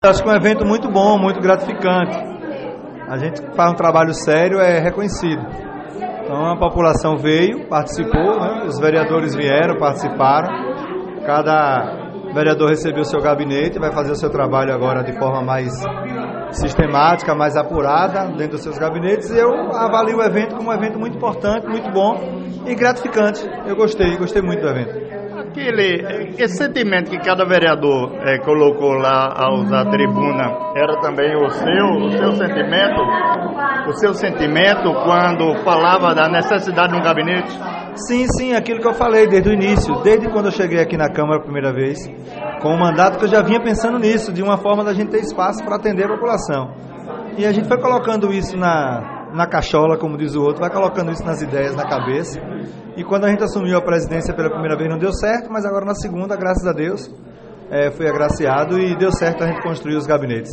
acho que é um evento muito bom, muito gratificante. A gente faz um trabalho sério, é reconhecido. Então a população veio, participou, né? Os vereadores vieram, participaram. Cada vereador recebeu o seu gabinete, vai fazer o seu trabalho agora de forma mais sistemática, mais apurada dentro dos seus gabinetes. E eu avalio o evento como um evento muito importante, muito bom e gratificante. Eu gostei muito do evento. Esse sentimento que cada vereador colocou lá ao usar a tribuna era também o seu sentimento? O seu sentimento quando falava da necessidade de um gabinete? Sim, aquilo que eu falei desde o início, desde quando eu cheguei aqui na Câmara a primeira vez, com o mandato que eu já vinha pensando nisso, de uma forma da gente ter espaço para atender a população. E a gente foi colocando isso na cachola, como diz o outro, vai colocando isso nas ideias, na cabeça. E quando a gente assumiu a presidência pela primeira vez não deu certo, mas agora na segunda, graças a Deus, fui agraciado e deu certo a gente construir os gabinetes.